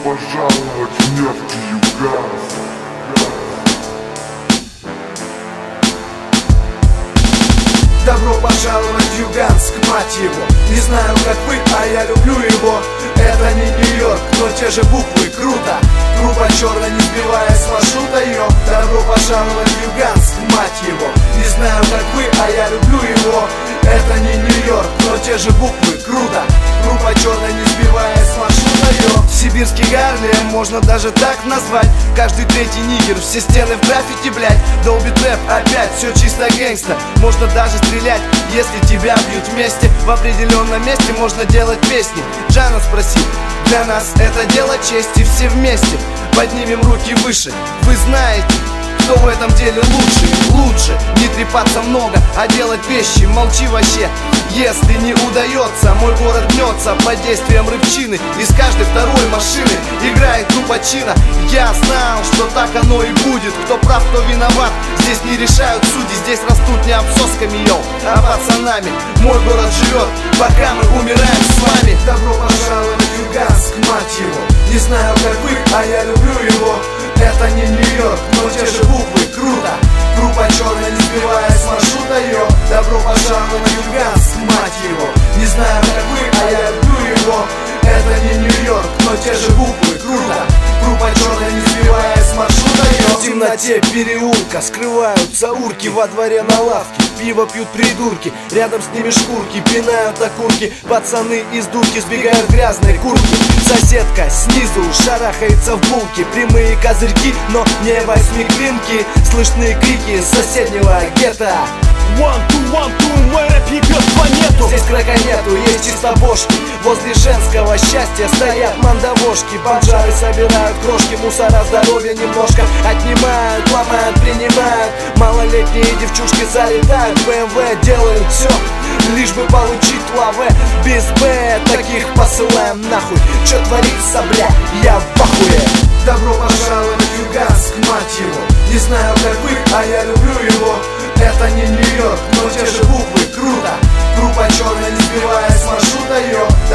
пожаловать в Нефтеюганск. Добро пожаловать в Юганск, мать его. Не знаю, как вы, а я люблю его. Это не Нью-Йорк, но те же буквы, круто. Группа черная, не сбивая с маршрута ее. Добро пожаловать в Юганск, мать его. Не знаю, как вы, а я люблю его. Это не Нью-Йорк, но те же буквы, круто. Группа черная, не сбивая с маршрута ее. Сибирский Гарлем, можно даже так назвать. Каждый третий нигер, все стены в граффити, блять. Долбит рэп, опять все чисто гэнгста. Можно даже стрелять, если тебя бьют вместе. В определенном месте можно делать песни. Джана спроси, для нас это дело чести. Все вместе поднимем руки выше. Вы знаете, кто в этом деле лучше не трепаться много, а делать вещи. Молчи вообще, если не удается. Мой город гнется под действием рыбчины. Из каждой второй машины играет группа Чина. Я знал, что так оно и будет. Кто прав, кто виноват, здесь не решают судьи. Здесь растут не обсосками, йоу, а пацанами. Мой город живет, пока мы умираем с вами. Добро пожаловать в Юганск, мать его. Не знаю, как вы, а я люблю его. Это не Нью-Йорк, но те же буквы, круто. Группа черная, не сбивая с маршрута ее. Добро пожаловать в Юганск, мать его. Не знаю, как вы, а я люблю его. Это не Нью-Йорк, но те же буквы, круто. Группа черная, не сбивая с маршрута ее. В темноте переулка скрываются урки во дворе на лавке. Пиво пьют придурки, рядом с ними шкурки, пинают окурки. Пацаны из дурки сбегают в грязной куртке. Соседка снизу шарахается в булке. Прямые козырьки, но не восьмиклинки. Слышны крики с соседнего гетто. One, two, мой рэп ебет планету. Здесь крэка нету, есть чистобошки. Возле женского счастья стоят мандавошки. Бомжары собирают крошки, мусора здоровья немножко отнимают, ломают, принимают. Малолетние девчушки залетают в БМВ, делают все, лишь бы получить лаве. Без Б таких посылаем нахуй. Чё творится, бля, я в ахуе. Добро пожаловать в Юганск, мать его. Не знаю, как вы, а я люблю его. Это не Нью-Йорк, но те же буквы, круто. Группа черная, не сбивая с маршрута ее.